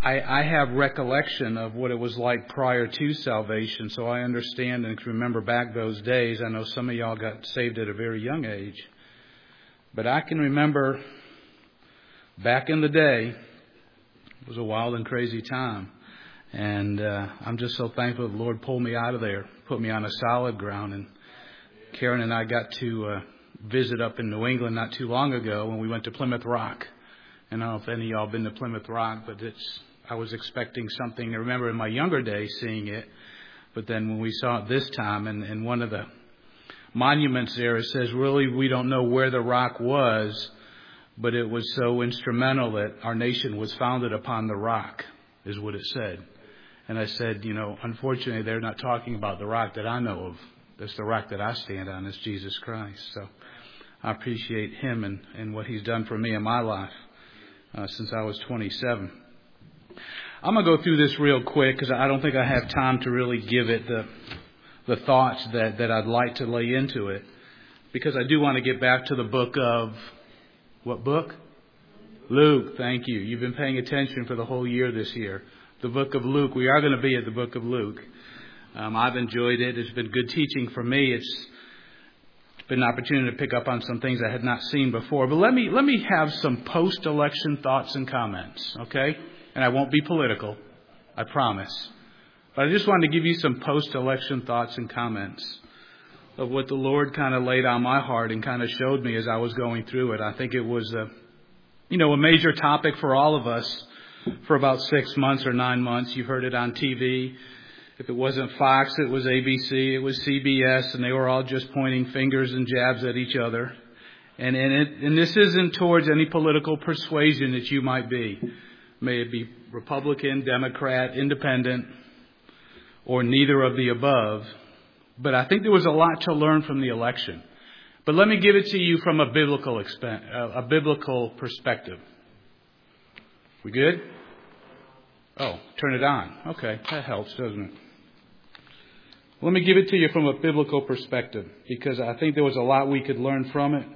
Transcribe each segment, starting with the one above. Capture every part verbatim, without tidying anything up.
I, I have recollection of what it was like prior to salvation, so I understand and can remember back those days. I know some of y'all got saved at a very young age. But I can remember back in the day, it was a wild and crazy time. And uh, I'm just so thankful the Lord pulled me out of there, put me on a solid ground. And Karen and I got to uh, visit up in New England not too long ago when we went to Plymouth Rock. And I don't know if any of y'all been to Plymouth Rock, but it's I was expecting something. I remember in my younger days seeing it, but then when we saw it this time, and, and one of the monuments there, it says, really, we don't know where the rock was, but it was so instrumental that our nation was founded upon the rock, is what it said. And I said, you know, unfortunately, they're not talking about the rock that I know of. That's the rock that I stand on, is Jesus Christ. So I appreciate him and, and what he's done for me in my life uh, since I was twenty-seven. I'm going to go through this real quick because I don't think I have time to really give it the the thoughts that, that I'd like to lay into it, because I do want to get back to the book of, what book? Luke. Thank you. You've been paying attention for the whole year this year. The book of Luke. We are going to be at the book of Luke. Um, I've enjoyed it. It's been good teaching for me. It's been an opportunity to pick up on some things I had not seen before. But let me let me have some post-election thoughts and comments, okay? And I won't be political, I promise. But I just wanted to give you some post-election thoughts and comments of what the Lord kind of laid on my heart and kind of showed me as I was going through it. I think it was a, you know, a major topic for all of us for about six months or nine months. You've heard it on T V. If it wasn't Fox, it was A B C, it was C B S, and they were all just pointing fingers and jabs at each other. And and, it, and this isn't towards any political persuasion that you might be. May it be Republican, Democrat, Independent, or neither of the above. But I think there was a lot to learn from the election. But let me give it to you from a biblical expen- uh, a biblical perspective. We good? Oh, turn it on. Okay, that helps, doesn't it? Let me give it to you from a biblical perspective, because I think there was a lot we could learn from it.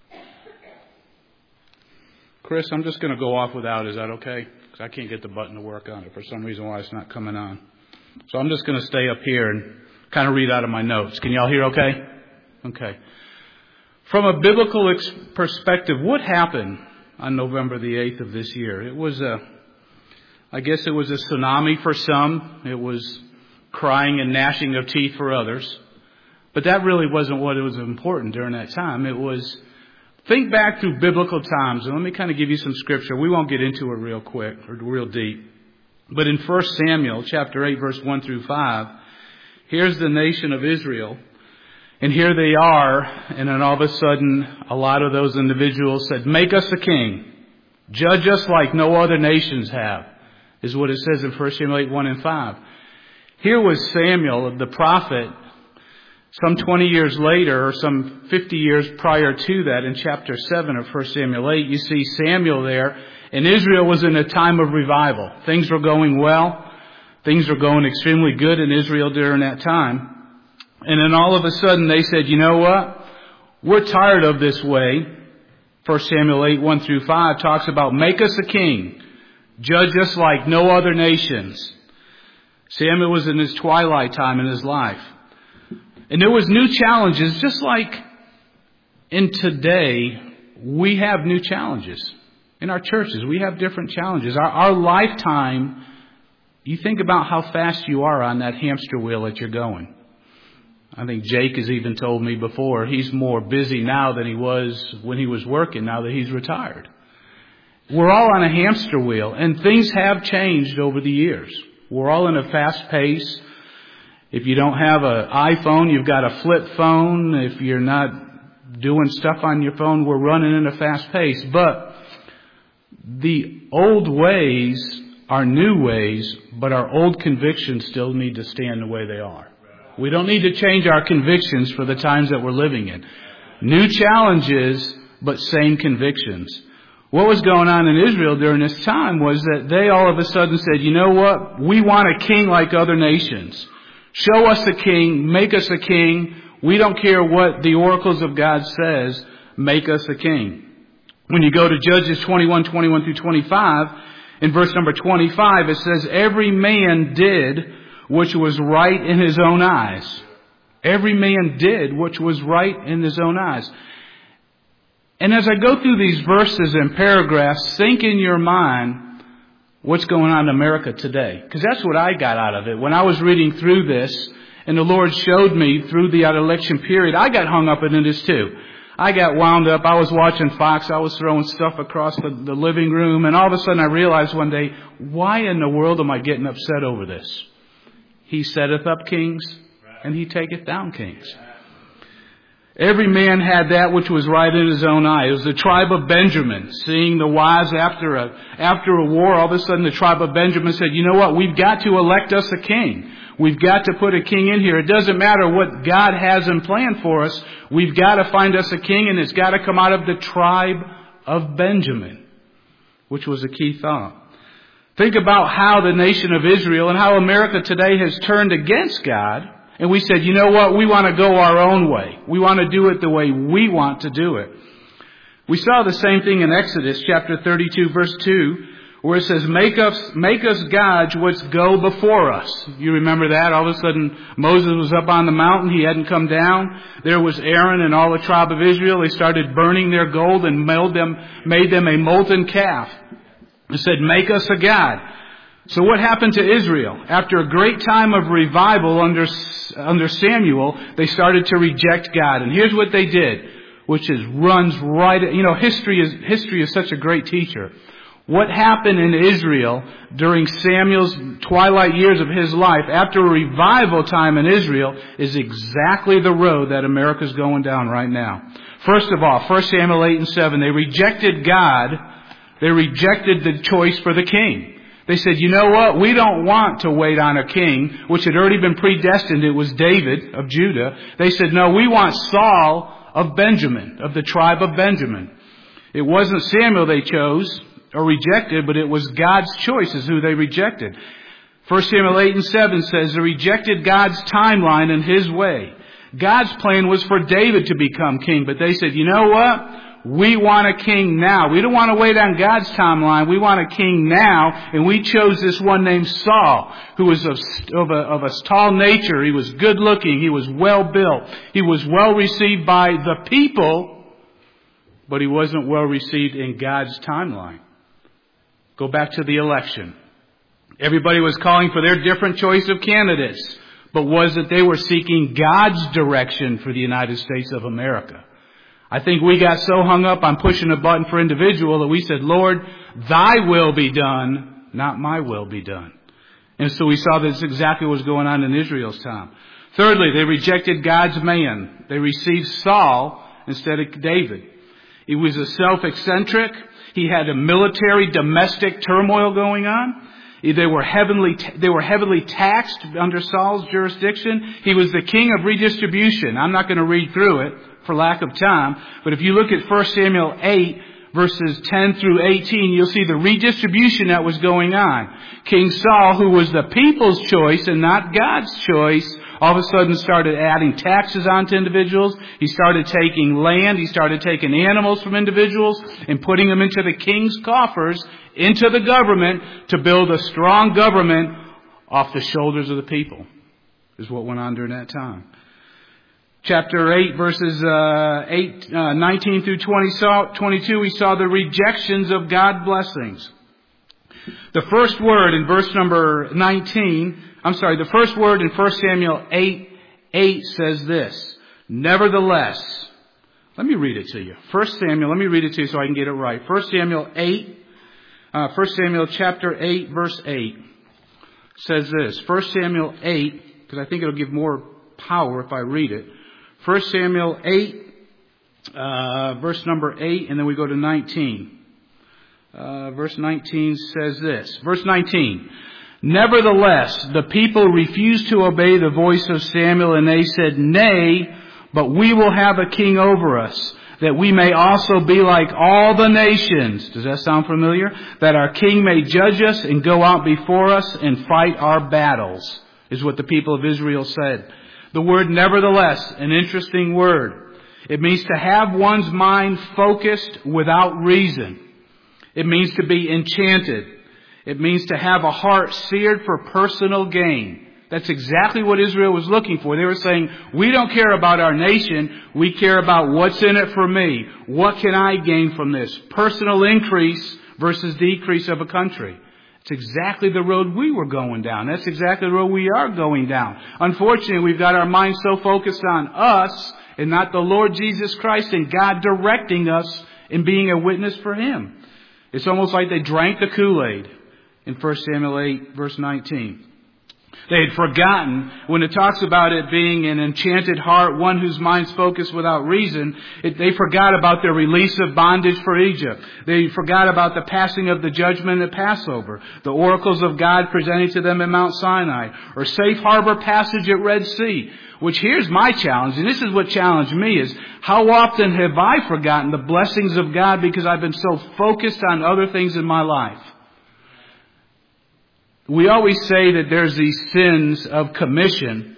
Chris, I'm just going to go off without. Is that okay? Because I can't get the button to work on it for some reason why it's not coming on. So I'm just going to stay up here and kind of read out of my notes. Can y'all hear okay? Okay. From a biblical ex- perspective, what happened on November the eighth of this year? It was a, I guess it was a tsunami for some. It was crying and gnashing of teeth for others. But that really wasn't what was important during that time. It was, think back through biblical times. And let me kind of give you some scripture. We won't get into it real quick or real deep. But in First Samuel chapter eight, verse one through five, here's the nation of Israel. And here they are. And then all of a sudden, a lot of those individuals said, make us a king. Judge us like no other nations have, is what it says in First Samuel eight, one and five. Here was Samuel, the prophet, some twenty years later, or some fifty years prior to that, in chapter seven of First Samuel eight, you see Samuel there, and Israel was in a time of revival. Things were going well. Things were going extremely good in Israel during that time. And then all of a sudden they said, you know what? We're tired of this way. First Samuel eight, one through five talks about, make us a king. Judge us like no other nations. Samuel was in his twilight time in his life. And there was new challenges, just like in today, we have new challenges. In our churches, we have different challenges. Our, our lifetime, you think about how fast you are on that hamster wheel that you're going. I think Jake has even told me before, he's more busy now than he was when he was working, now that he's retired. We're all on a hamster wheel, and things have changed over the years. We're all in a fast pace. If you don't have an iPhone, you've got a flip phone. If you're not doing stuff on your phone, we're running in a fast pace. But the old ways are new ways, but our old convictions still need to stand the way they are. We don't need to change our convictions for the times that we're living in. New challenges, but same convictions. What was going on in Israel during this time was that they all of a sudden said, you know what? We want a king like other nations. Show us a king. Make us a king. We don't care what the oracles of God says. Make us a king. When you go to Judges twenty-one, twenty-one through twenty-five, In verse number twenty-five, it says, every man did which was right in his own eyes. Every man did which was right in his own eyes. And as I go through these verses and paragraphs, think in your mind what's going on in America today. Because that's what I got out of it. When I was reading through this, and the Lord showed me through the election period, I got hung up in this too. I got wound up. I was watching Fox. I was throwing stuff across the, the living room. And all of a sudden I realized one day, why in the world am I getting upset over this? He setteth up kings, and he taketh down kings. Every man had that which was right in his own eye. It was the tribe of Benjamin. Seeing the wives after a, after a war, all of a sudden the tribe of Benjamin said, you know what? We've got to elect us a king. We've got to put a king in here. It doesn't matter what God has in plan for us. We've got to find us a king, and it's got to come out of the tribe of Benjamin, which was a key thought. Think about how the nation of Israel and how America today has turned against God. And we said, you know what? We want to go our own way. We want to do it the way we want to do it. We saw the same thing in Exodus chapter thirty-two, verse two, where it says, make us, make us gods which go before us. You remember that? All of a sudden, Moses was up on the mountain. He hadn't come down. There was Aaron and all the tribe of Israel. They started burning their gold and made them, made them a molten calf. It said, make us a god. So what happened to Israel? After a great time of revival under, under Samuel, they started to reject God. And here's what they did, which is runs right, you know, history is, history is such a great teacher. What happened in Israel during Samuel's twilight years of his life, after a revival time in Israel, is exactly the road that America's going down right now. First of all, First Samuel eight and seven, they rejected God. They rejected the choice for the king. They said, you know what? We don't want to wait on a king, which had already been predestined. It was David of Judah. They said, no, we want Saul of Benjamin, of the tribe of Benjamin. It wasn't Samuel they chose or rejected, but it was God's choice is who they rejected. First Samuel eight and seven says they rejected God's timeline and his way. God's plan was for David to become king, but they said, you know what? We want a king now. We don't want to wait on God's timeline. We want a king now. And we chose this one named Saul, who was of, of, a, of a tall nature. He was good looking. He was well built. He was well received by the people, but he wasn't well received in God's timeline. Go back to the election. Everybody was calling for their different choice of candidates, but was it they were seeking God's direction for the United States of America? I think we got so hung up on pushing a button for individual that we said, Lord, thy will be done, not my will be done. And so we saw that's exactly what was going on in Israel's time. Thirdly, they rejected God's man. They received Saul instead of David. He was a self-eccentric. He had a military, domestic turmoil going on. They were heavily, they were heavily taxed under Saul's jurisdiction. He was the king of redistribution. I'm not going to read through it for lack of time, but if you look at First Samuel eight, verses ten through eighteen, you'll see the redistribution that was going on. King Saul, who was the people's choice and not God's choice, all of a sudden started adding taxes onto individuals. He started taking land. He started taking animals from individuals and putting them into the king's coffers, into the government, to build a strong government off the shoulders of the people, is what went on during that time. Chapter eight, verses uh, eight, uh, nineteen through twenty, twenty-two, we saw the rejections of God's blessings. The first word in verse number nineteen, I'm sorry, the first word in First Samuel eight, eight says this, nevertheless. Let me read it to you. First Samuel, let me read it to you so I can get it right. First Samuel eight, uh, First Samuel chapter eight, verse eight says this. First Samuel eight, because I think it'll give more power if I read it. First Samuel eight, uh, verse number eight, and then we go to nineteen. Uh, verse nineteen says this. Verse nineteen. Nevertheless, the people refused to obey the voice of Samuel, and they said, nay, but we will have a king over us, that we may also be like all the nations. Does that sound familiar? That our king may judge us and go out before us and fight our battles, is what the people of Israel said. The word nevertheless, an interesting word. It means to have one's mind focused without reason. It means to be enchanted. It means to have a heart seared for personal gain. That's exactly what Israel was looking for. They were saying, we don't care about our nation. We care about what's in it for me. What can I gain from this? Personal increase versus decrease of a country. It's exactly the road we were going down. That's exactly the road we are going down. Unfortunately, we've got our minds so focused on us and not the Lord Jesus Christ and God directing us in being a witness for Him. It's almost like they drank the Kool-Aid in First Samuel eight, verse nineteen. They had forgotten, when it talks about it being an enchanted heart, one whose mind's focused without reason, it, they forgot about their release of bondage for Egypt. They forgot about the passing of the judgment at Passover, the oracles of God presented to them in Mount Sinai, or safe harbor passage at Red Sea. Which here's my challenge, and this is what challenged me, is how often have I forgotten the blessings of God because I've been so focused on other things in my life? We always say that there's these sins of commission,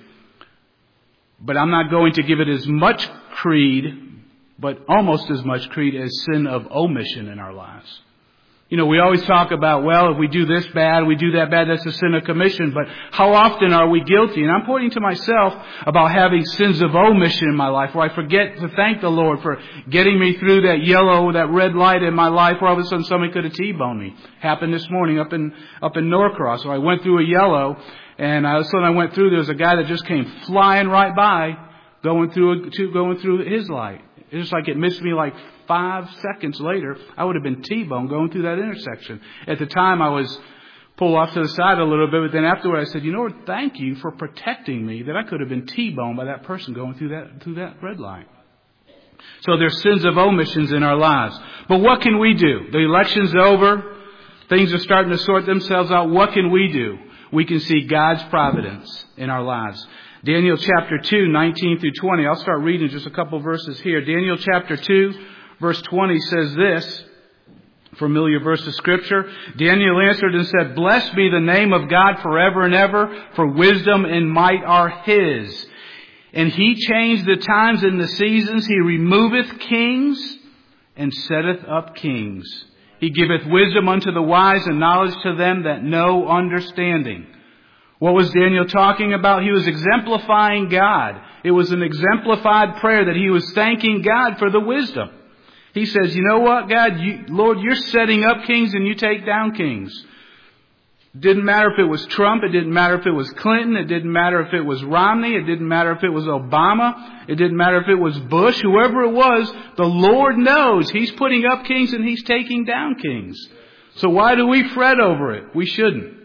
but I'm not going to give it as much creed, but almost as much creed as sin of omission in our lives. You know, we always talk about, well, if we do this bad, we do that bad, that's a sin of commission. But how often are we guilty? And I'm pointing to myself about having sins of omission in my life, where I forget to thank the Lord for getting me through that yellow, that red light in my life, where all of a sudden somebody could have T-boned me. Happened this morning up in up in Norcross. So I went through a yellow, and all of a sudden I went through, there was a guy that just came flying right by, going through going through his light. It's just like it missed me like five seconds later. I would have been T-boned going through that intersection. At the time, I was pulled off to the side a little bit, but then afterward I said, you know what, thank you for protecting me, that I could have been T-boned by that person going through that through that red light. So there's sins of omissions in our lives. But what can we do? The election's over. Things are starting to sort themselves out. What can we do? We can see God's providence in our lives. Daniel chapter two, nineteen through twenty. I'll start reading just a couple verses here. Daniel chapter two, verse twenty says this, familiar verse of Scripture. Daniel answered and said, blessed be the name of God forever and ever, for wisdom and might are His. And He changed the times and the seasons. He removeth kings and setteth up kings. He giveth wisdom unto the wise and knowledge to them that know understanding. What was Daniel talking about? He was exemplifying God. It was an exemplified prayer that he was thanking God for the wisdom. He says, you know what, God, you, Lord, you're setting up kings and you take down kings. It didn't matter if it was Trump. It didn't matter if it was Clinton. It didn't matter if it was Romney. It didn't matter if it was Obama. It didn't matter if it was Bush. Whoever it was, the Lord knows He's putting up kings and He's taking down kings. So why do we fret over it? We shouldn't.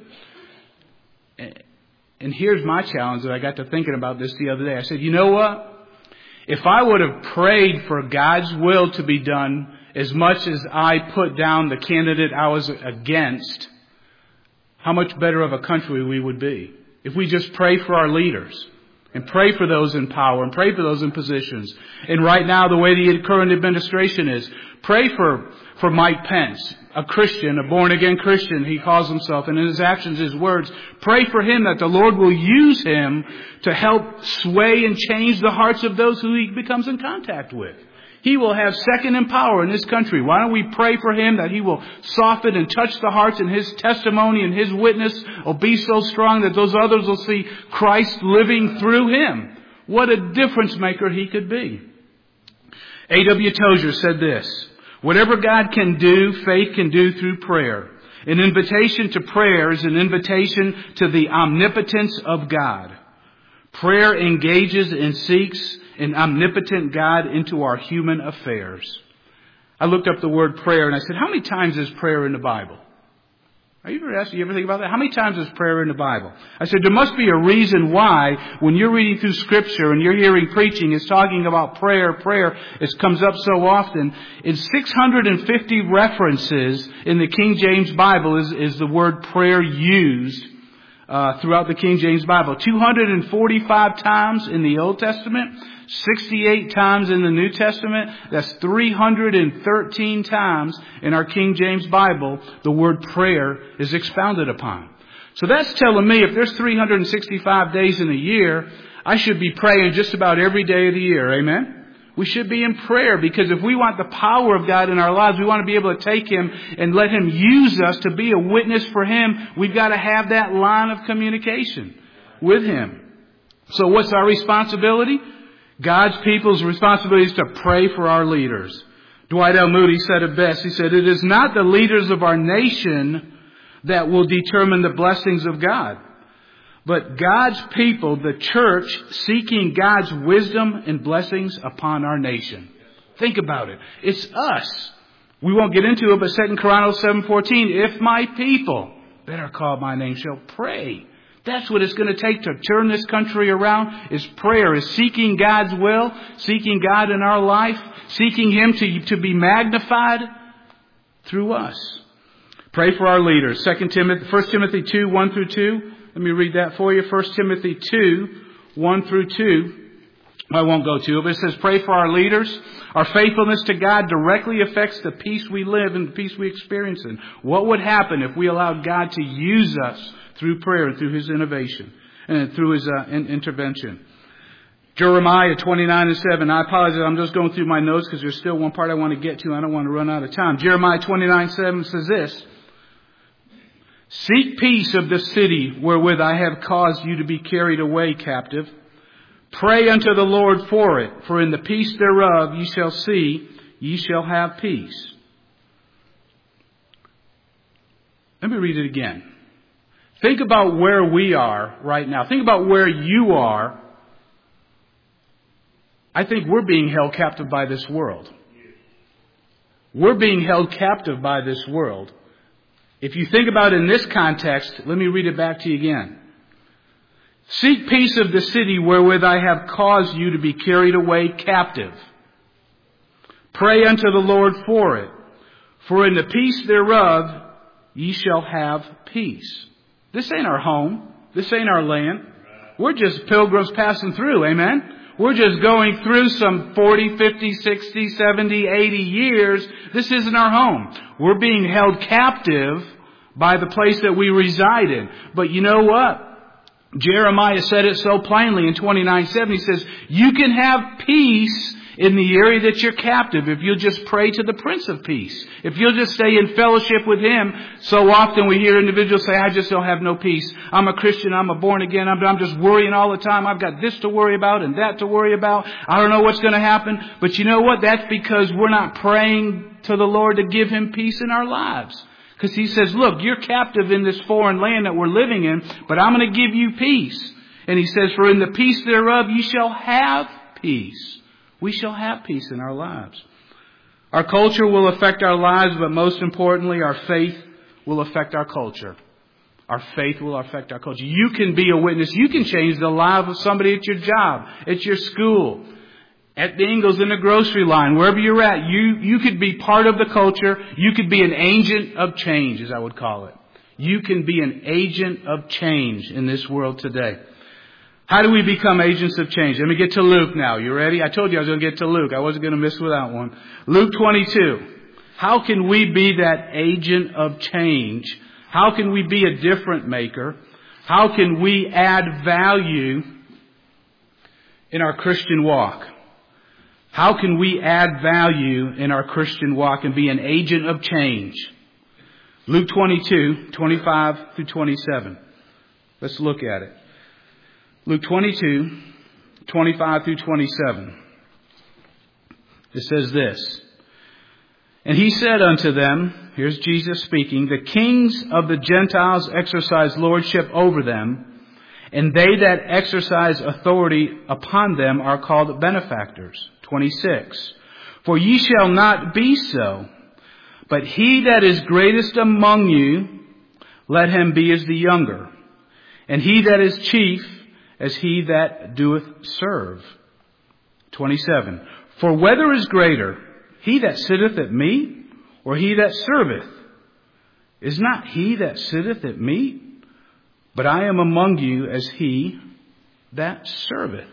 And here's my challenge that I got to thinking about this the other day. I said, you know what? If I would have prayed for God's will to be done as much as I put down the candidate I was against, how much better of a country we would be. If we just pray for our leaders and pray for those in power and pray for those in positions. And right now, the way the current administration is, pray for, for Mike Pence, a Christian, a born-again Christian, he calls himself, and in his actions, his words, pray for him that the Lord will use him to help sway and change the hearts of those who he becomes in contact with. He will have second in power in this country. Why don't we pray for him that he will soften and touch the hearts, and his testimony and his witness will be so strong that those others will see Christ living through him. What a difference maker he could be. A W Tozer said this, whatever God can do, faith can do through prayer. An invitation to prayer is an invitation to the omnipotence of God. Prayer engages and seeks an omnipotent God into our human affairs. I looked up the word prayer and I said, how many times is prayer in the Bible? Are you ever asked, you ever think about that? How many times is prayer in the Bible? I said, there must be a reason why when you're reading through Scripture and you're hearing preaching, it's talking about prayer, prayer. It comes up so often. In six hundred fifty references in the King James Bible is, is the word prayer used uh, throughout the King James Bible. two hundred forty-five times in the Old Testament, sixty-eight times in the New Testament. That's three hundred thirteen times in our King James Bible the word prayer is expounded upon. So that's telling me if there's three hundred sixty-five days in a year, I should be praying just about every day of the year. Amen? We should be in prayer, because if we want the power of God in our lives, we want to be able to take Him and let Him use us to be a witness for Him. We've got to have that line of communication with Him. So what's our responsibility? God's people's responsibility is to pray for our leaders. Dwight L. Moody said it best. He said, "It is not the leaders of our nation that will determine the blessings of God, but God's people, the church, seeking God's wisdom and blessings upon our nation." Think about it. It's us. We won't get into it, but Second Chronicles seven fourteen, "If my people that are called my name shall pray." That's what it's going to take to turn this country around, is prayer, is seeking God's will, seeking God in our life, seeking Him to, to be magnified through us. Pray for our leaders. Second Timothy, First Timothy two, one through two. Let me read that for you. First Timothy two, one through two. I won't go to it, but it says, "Pray for our leaders. Our faithfulness to God directly affects the peace we live and the peace we experience in." What would happen if we allowed God to use us through prayer and through His innovation and through His uh, in- intervention? Jeremiah twenty-nine and seven. I apologize. I'm just going through my notes because there's still one part I want to get to. I don't want to run out of time. Jeremiah twenty-nine seven says this: "Seek peace of the city wherewith I have caused you to be carried away captive. Pray unto the Lord for it, for in the peace thereof ye shall see, ye shall have peace." Let me read it again. Think about where we are right now. Think about where you are. I think we're being held captive by this world. We're being held captive by this world. If you think about it in this context, let me read it back to you again. "Seek peace of the city wherewith I have caused you to be carried away captive. Pray unto the Lord for it, for in the peace thereof ye shall have peace." This ain't our home. This ain't our land. We're just pilgrims passing through. Amen? We're just going through some forty, fifty, sixty, seventy, eighty years. This isn't our home. We're being held captive by the place that we reside in. But you know what? Jeremiah said it so plainly in twenty-nine seven. He says, you can have peace in the area that you're captive if you'll just pray to the Prince of Peace. If you'll just stay in fellowship with Him. So often we hear individuals say, "I just don't have no peace. I'm a Christian. I'm a born again. I'm, I'm just worrying all the time. I've got this to worry about and that to worry about. I don't know what's going to happen." But you know what? That's because we're not praying to the Lord to give Him peace in our lives. Because He says, "Look, you're captive in this foreign land that we're living in, but I'm going to give you peace." And He says, "For in the peace thereof you shall have peace." We shall have peace in our lives. Our culture will affect our lives, but most importantly, our faith will affect our culture. Our faith will affect our culture. You can be a witness. You can change the life of somebody at your job, at your school, at the Ingles, in the grocery line, wherever you're at. You, you could be part of the culture. You could be an agent of change, as I would call it. You can be an agent of change in this world today. How do we become agents of change? Let me get to Luke now. You ready? I told you I was going to get to Luke. I wasn't going to miss without one. Luke twenty-two. How can we be that agent of change? How can we be a difference maker? How can we add value in our Christian walk? How can we add value in our Christian walk and be an agent of change? Luke twenty-two, twenty-five through twenty-seven. Let's look at it. Luke twenty-two, twenty-five through twenty-seven. It says this: "And He said unto them," here's Jesus speaking, "the kings of the Gentiles exercise lordship over them, and they that exercise authority upon them are called benefactors." twenty-six. "For ye shall not be so, but he that is greatest among you, let him be as the younger, and he that is chief as he that doeth serve." twenty-seven. "For whether is greater, he that sitteth at meat, or he that serveth? Is not he that sitteth at meat? But I am among you as he that serveth."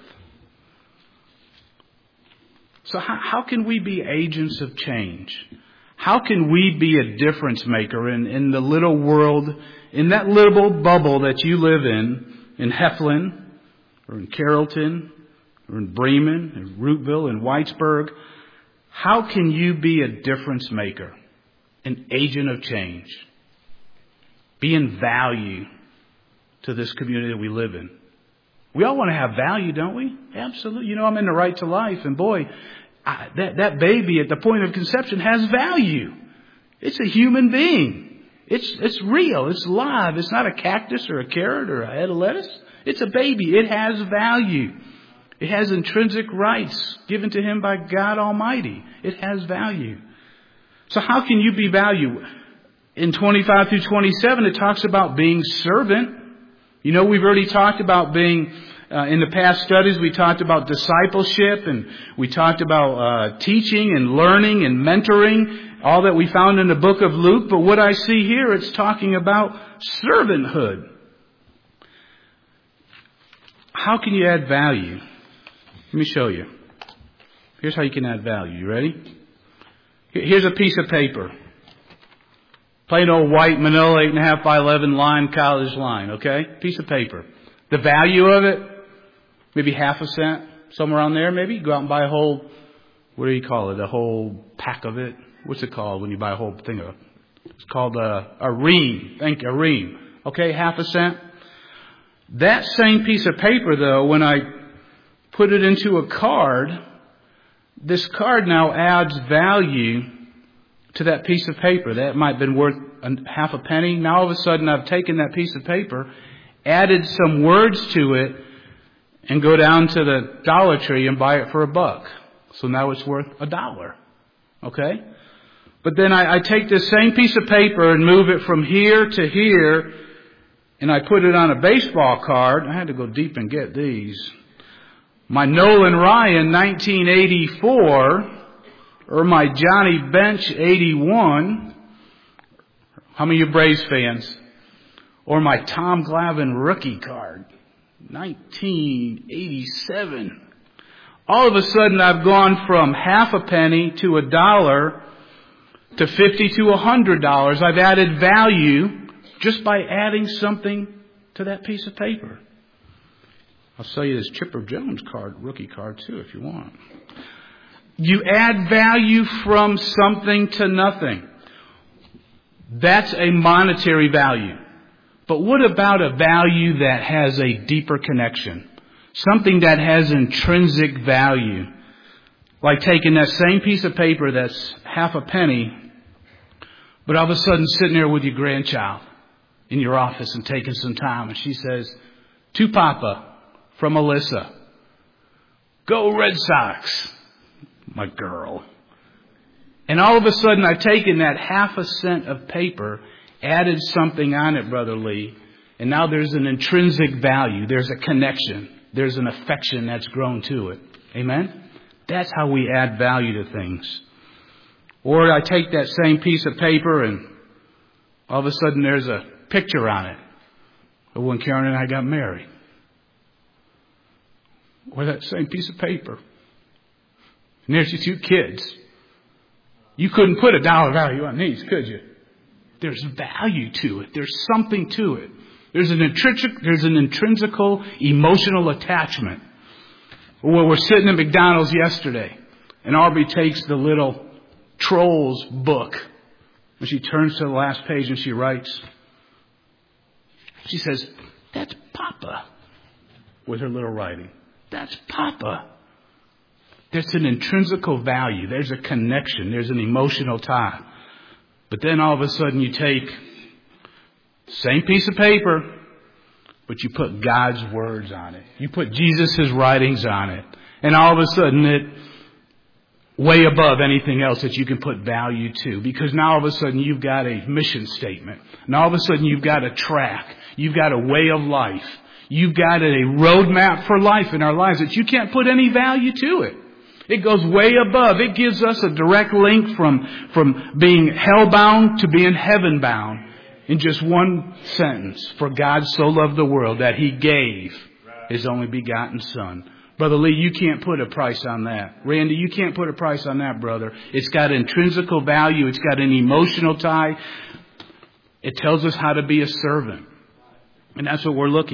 So how, how can we be agents of change? How can we be a difference maker in, in the little world, in that little bubble that you live in, in Heflin, or in Carrollton, or in Bremen, in Rootville, in Whitesburg. How can you be a difference maker, an agent of change, being value to this community that we live in? We all want to have value, don't we? Absolutely. You know, I'm in the Right to Life, and boy, I, that, that baby at the point of conception has value. It's a human being. It's, it's real. It's live. It's not a cactus or a carrot or a head of lettuce. It's a baby. It has value. It has intrinsic rights given to him by God Almighty. It has value. So how can you be value? In twenty-five through twenty-seven, it talks about being servant. You know, we've already talked about being, uh, in the past studies, we talked about discipleship, and we talked about uh, teaching and learning and mentoring, all that we found in the book of Luke. But what I see here, it's talking about servanthood. How can you add value? Let me show you. Here's how you can add value. You ready? Here's a piece of paper. Plain old white manila eight and a half by eleven line, college line, okay? Piece of paper. The value of it, maybe half a cent, somewhere around there maybe. You go out and buy a whole, what do you call it? A whole pack of it. What's it called when you buy a whole thing of it? It's called a, a ream. Thank you, a ream. Okay, half a cent. That same piece of paper though, when I put it into a card, this card now adds value to that piece of paper. That might have been worth a half a penny. Now all of a sudden I've taken that piece of paper, added some words to it, and go down to the Dollar Tree and buy it for a buck. So now it's worth a dollar. Okay? But then I, I take this same piece of paper and move it from here to here, and I put it on a baseball card. I had to go deep and get these. My Nolan Ryan nineteen eighty-four, or my Johnny Bench eighty-one. How many of you Braves fans? Or my Tom Glavine rookie card, nineteen eighty-seven. All of a sudden I've gone from half a penny to a dollar to fifty to a hundred dollars. I've added value just by adding something to that piece of paper. I'll sell you this Chipper Jones card, rookie card too, if you want. You add value from something to nothing. That's a monetary value. But what about a value that has a deeper connection? Something that has intrinsic value. Like taking that same piece of paper that's half a penny, but all of a sudden sitting there with your grandchild in your office and taking some time, and she says, "To Papa, from Alyssa, go Red Sox, my girl." And all of a sudden I've taken that half a cent of paper, added something on it, Brother Lee, and now there's an intrinsic value. There's a connection. There's an affection that's grown to it. Amen? That's how we add value to things. Or I take that same piece of paper and all of a sudden there's a picture on it of when Karen and I got married. Or that same piece of paper. And there's your two kids. You couldn't put a dollar value on these, could you? There's value to it. There's something to it. There's an intrinsic, there's an intrinsical emotional attachment. Well, we're sitting at McDonald's yesterday, and Aubrey takes the little Trolls book, and she turns to the last page and she writes. She says, "That's Papa," with her little writing. That's Papa. There's an intrinsical value. There's a connection. There's an emotional tie. But then all of a sudden you take same piece of paper, but you put God's words on it. You put Jesus' writings on it. And all of a sudden it way above anything else that you can put value to. Because now all of a sudden you've got a mission statement. And all of a sudden you've got a track. You've got a way of life. You've got a roadmap for life in our lives that you can't put any value to it. It goes way above. It gives us a direct link from, from being hell-bound to being heaven-bound in just one sentence. For God so loved the world that He gave His only begotten Son. Brother Lee, you can't put a price on that. Randy, you can't put a price on that, brother. It's got intrinsical value. It's got an emotional tie. It tells us how to be a servant. And that's what we're looking at.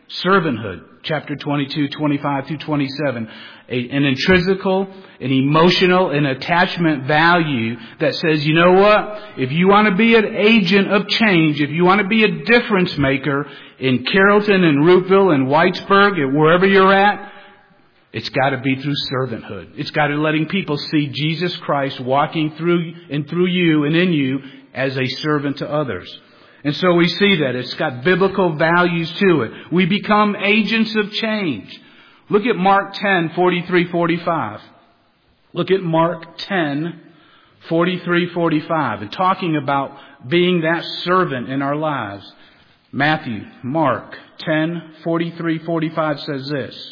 Servanthood, chapter twenty-two, twenty-five through twenty-seven. A, an intrinsical, an emotional, an attachment value that says, you know what? If you want to be an agent of change, if you want to be a difference maker in Carrollton and Roopville and Whitesburg and wherever you're at, it's got to be through servanthood. It's got to be letting people see Jesus Christ walking through and through you and in you as a servant to others. And so we see that. It's got biblical values to it. We become agents of change. Look at Mark ten, forty-three, forty-five. Look at Mark ten, forty-three, forty-five. And talking about being that servant in our lives. Matthew, Mark ten, forty-three, forty-five says this.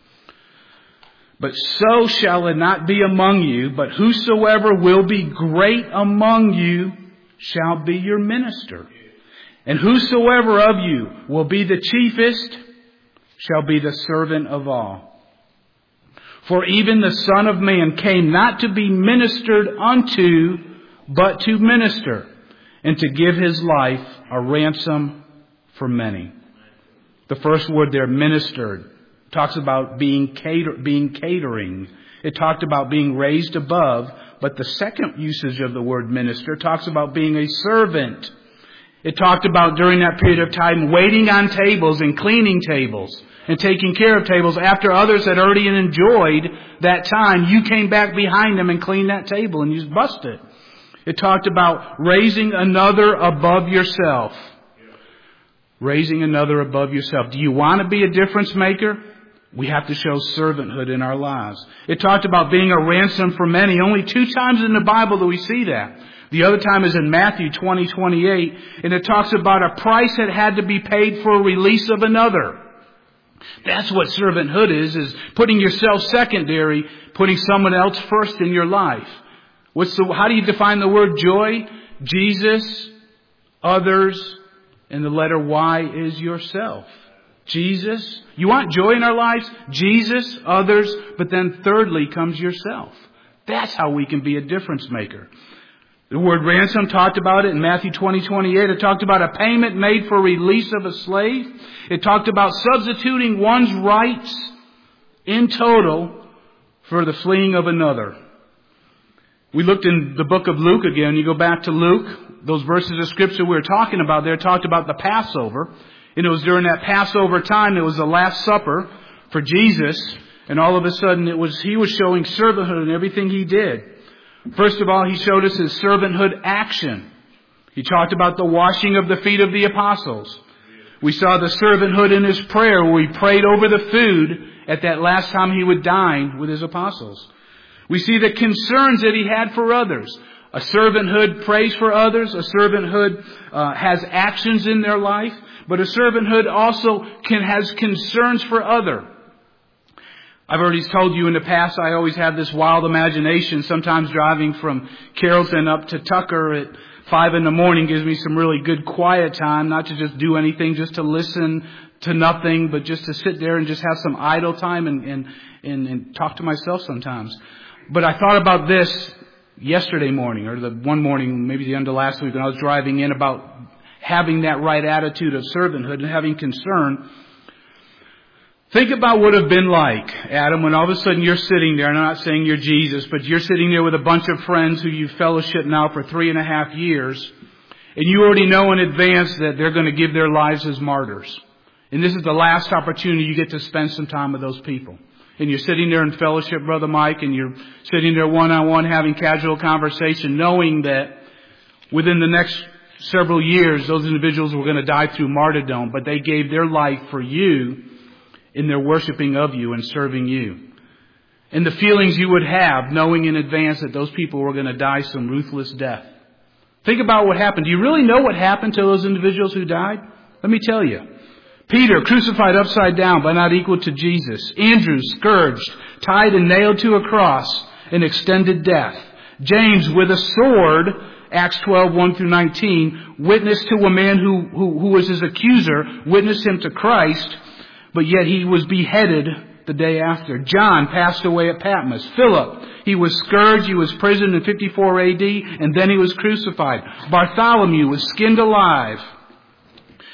But so shall it not be among you, but whosoever will be great among you shall be your minister. And whosoever of you will be the chiefest shall be the servant of all. For even the Son of Man came not to be ministered unto, but to minister, and to give his life a ransom for many. The first word there, ministered, talks about being cater, being catering. It talked about being raised above, but the second usage of the word minister talks about being a servant. It talked about during that period of time waiting on tables and cleaning tables and taking care of tables after others had already enjoyed that time. You came back behind them and cleaned that table and you busted. It talked about raising another above yourself. Raising another above yourself. Do you want to be a difference maker? We have to show servanthood in our lives. It talked about being a ransom for many. Only two times in the Bible do we see that. The other time is in Matthew twenty, twenty-eight, and it talks about a price that had to be paid for a release of another. That's what servanthood is, is putting yourself secondary, putting someone else first in your life. What's the, how do you define the word joy? Jesus, others, and the letter Y is yourself. Jesus. You want joy in our lives? Jesus, others, but then thirdly comes yourself. That's how we can be a difference maker. The word ransom talked about it in Matthew twenty, twenty-eight. It talked about a payment made for release of a slave. It talked about substituting one's rights in total for the fleeing of another. We looked in the book of Luke again. You go back to Luke. Those verses of Scripture we were talking about there talked about the Passover. And it was during that Passover time, it was the Last Supper for Jesus. And all of a sudden, it was he was showing servanthood in everything he did. First of all, he showed us his servanthood action. He talked about the washing of the feet of the apostles. We saw the servanthood in his prayer where he prayed over the food at that last time he would dine with his apostles. We see the concerns that he had for others. A servanthood prays for others. A servanthood uh, has actions in their life. But a servanthood also can has concerns for other. I've already told you in the past, I always have this wild imagination. Sometimes driving from Carrollton up to Tucker at five in the morning gives me some really good quiet time, not to just do anything, just to listen to nothing, but just to sit there and just have some idle time and, and, and, and talk to myself sometimes. But I thought about this yesterday morning, or the one morning, maybe the end of last week, when I was driving in, about having that right attitude of servanthood and having concern. Think about what it would have been like, Adam, when all of a sudden you're sitting there, and I'm not saying you're Jesus, but you're sitting there with a bunch of friends who you've fellowshiped now for three and a half years, and you already know in advance that they're going to give their lives as martyrs. And this is the last opportunity you get to spend some time with those people. And you're sitting there in fellowship, Brother Mike, and you're sitting there one-on-one having casual conversation, knowing that within the next several years, those individuals were going to die through martyrdom, but they gave their life for you in their worshiping of you and serving you. And the feelings you would have knowing in advance that those people were going to die some ruthless death. Think about what happened. Do you really know what happened to those individuals who died? Let me tell you. Peter, crucified upside down but not equal to Jesus. Andrew, scourged, tied and nailed to a cross, an extended death. James, with a sword, Acts twelve, one through nineteen, witnessed to a man who, who, who was his accuser, witnessed him to Christ, but yet he was beheaded the day after. John passed away at Patmos. Philip, he was scourged, he was imprisoned in fifty-four A D, and then he was crucified. Bartholomew was skinned alive.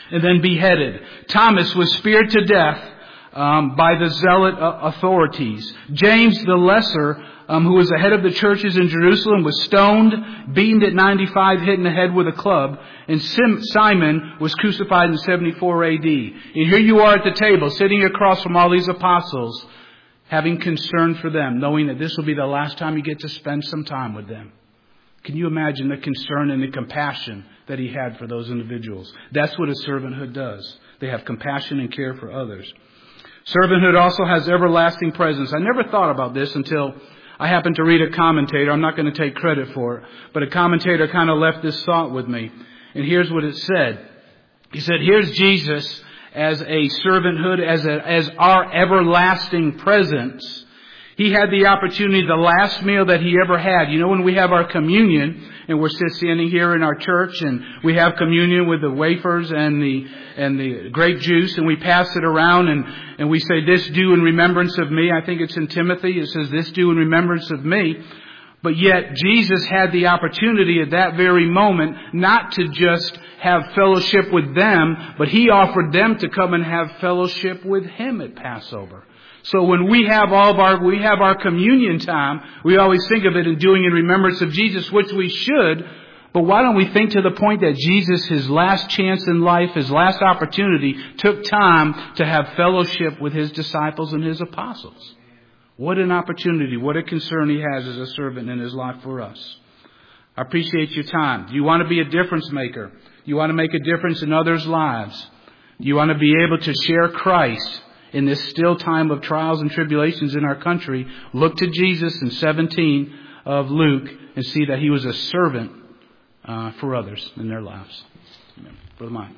and then beheaded. Thomas was speared to death um, by the zealot uh, authorities. James the Lesser, um, who was the head of the churches in Jerusalem, was stoned, beaten at ninety-five, hit in the head with a club. And Sim- Simon was crucified in seventy-four A D. And here you are at the table, sitting across from all these apostles, having concern for them, knowing that this will be the last time you get to spend some time with them. Can you imagine the concern and the compassion that he had for those individuals? That's what a servanthood does. They have compassion and care for others. Servanthood also has everlasting presence. I never thought about this until I happened to read a commentator. I'm not going to take credit for it, but a commentator kind of left this thought with me. And here's what it said. He said, here's Jesus as a servanthood, as a, as our everlasting presence. He had the opportunity, the last meal that he ever had. You know, when we have our communion, and we're standing here in our church, and we have communion with the wafers and the and the grape juice, and we pass it around, and, and we say, this do in remembrance of me. I think it's in Timothy. It says, this do in remembrance of me. But yet, Jesus had the opportunity at that very moment not to just have fellowship with them, but He offered them to come and have fellowship with Him at Passover. So when we have all of our, we have our communion time, we always think of it in doing in remembrance of Jesus, which we should. But why don't we think to the point that Jesus, His last chance in life, His last opportunity, took time to have fellowship with His disciples and His apostles? What an opportunity, what a concern He has as a servant in His life for us. I appreciate your time. Do you want to be a difference maker? Do you want to make a difference in others' lives? Do you want to be able to share Christ in this still time of trials and tribulations in our country? Look to Jesus in seventeen of Luke and see that He was a servant uh, for others in their lives. Amen. Brother Mike.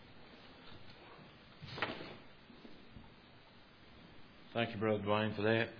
Thank you, Brother Dwayne, for that.